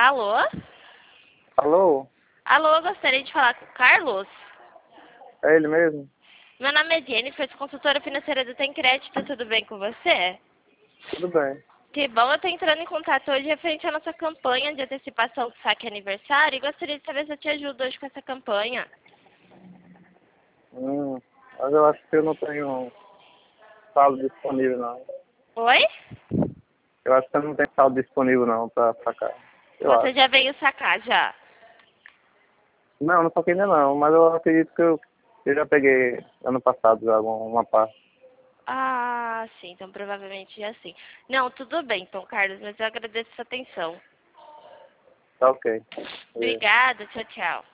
Alô? Alô? Alô, gostaria de falar com o Carlos? É ele mesmo? Meu nome é Jennifer, sou consultora financeira do Tem Crédito, tudo bem com você? Tudo bem. Que bom, eu tô entrando em contato hoje referente à nossa campanha de antecipação do saque aniversário e gostaria de saber se eu te ajudo hoje com essa campanha. Mas eu acho que eu não tenho saldo disponível não. Oi? Eu acho que eu não tenho saldo disponível não pra sacar. Eu Você acho. já veio sacar já? Não saquei ainda não, mas eu acredito que eu já peguei ano passado já uma parte. Ah, sim, então provavelmente já sim. Não, tudo bem então, Carlos, mas eu agradeço a sua atenção. Tá ok. Obrigada, tchau, tchau.